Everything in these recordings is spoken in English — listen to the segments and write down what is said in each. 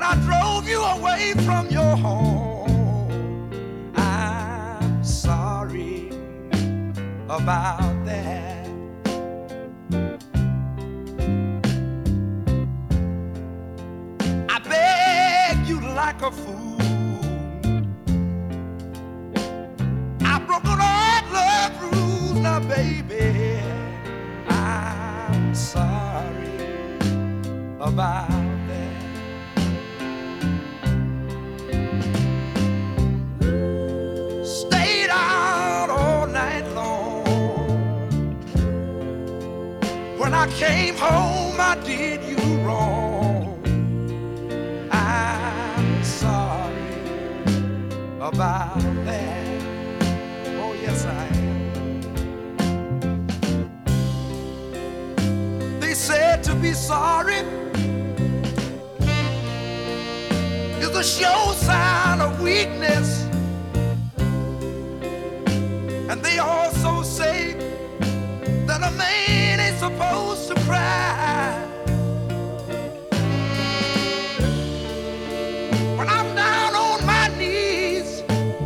I drove you away from your home. I'm sorry about that. I begged you like a fool. I broke all love rules. Now, baby, I'm sorry about that. Stayed out all night long. When I came home, I did you wrong. I'm sorry about that. Oh, yes, I am. They said to be sorry is a sure sign of weakness. And they also say that a man ain't supposed to cry. When I'm down on my knees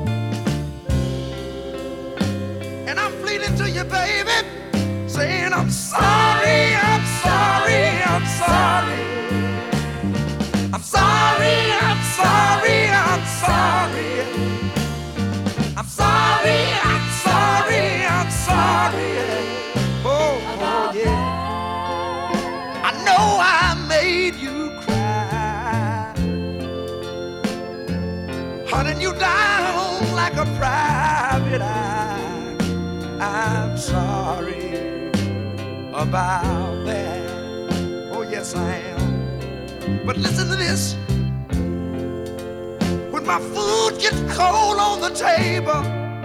and I'm pleading to you, baby, saying I'm sorry, I'm sorry, I'm sorry. I'm sorry, I'm sorry, I'm sorry. I'm sorry, I'm sorry, I'm sorry. Oh, oh yeah. I know I made you cry, hunting you down like a private eye. I'm sorry about that. Oh, yes, I am. But listen to this. When my food gets cold on the table,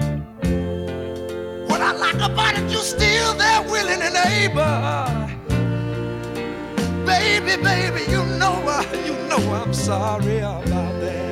when I like about it, you're still there willing and able. Baby, baby, you know I'm sorry about that.